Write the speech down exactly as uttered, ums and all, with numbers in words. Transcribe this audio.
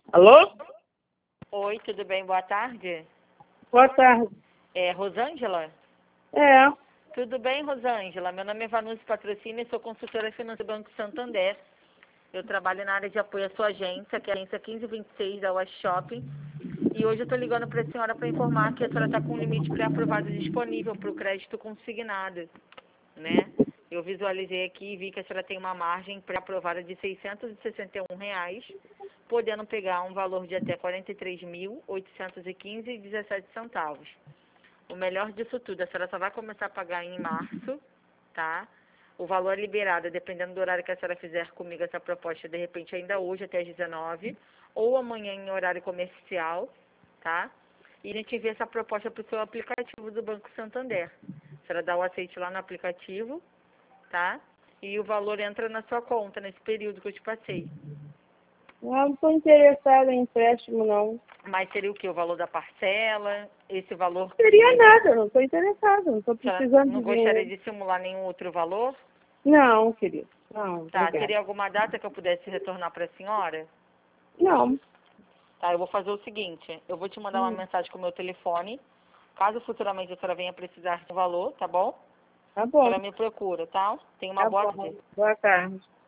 Alô? Oi, tudo bem? Boa tarde. Boa tarde. É Rosângela? É, Tudo bem, Rosângela? Meu nome é Vanucci Patrocínio e sou consultora financeira do Banco Santander. Eu trabalho na área de apoio à sua agência, que é a agência quinze vinte e seis da West Shopping. E hoje eu estou ligando para a senhora para informar que a senhora está com um limite pré-aprovado disponível para o crédito consignado, né? Eu visualizei aqui e vi que a senhora tem uma margem pré-aprovada de seiscentos e sessenta e um reais, podendo pegar um valor de até quarenta e três mil, oitocentos e quinze reais e dezessete centavos. O melhor disso tudo, a senhora só vai começar a pagar em março, tá? O valor é liberado, dependendo do horário que a senhora fizer comigo essa proposta, de repente ainda hoje até às dezenove, ou amanhã em horário comercial, tá? E a gente envia essa proposta para o seu aplicativo do Banco Santander. A senhora dá o aceite lá no aplicativo, tá? E o valor entra na sua conta nesse período que eu te passei. eu não estou interessada em empréstimo, não. Mas seria o que? O valor da parcela? Esse valor Não seria que nada, não estou interessada, não estou a senhora precisando não de gostaria dinheiro. de simular nenhum outro valor? Não, querido, não, Tá, obrigada. teria alguma data que eu pudesse retornar para a senhora? Não. Tá, eu vou fazer o seguinte, eu vou te mandar uma Hum, mensagem com o meu telefone, caso futuramente a senhora venha precisar do valor, tá bom? tá A bom, senhora me procura, tá? Tenha uma tá boa bom. tarde. Boa tarde.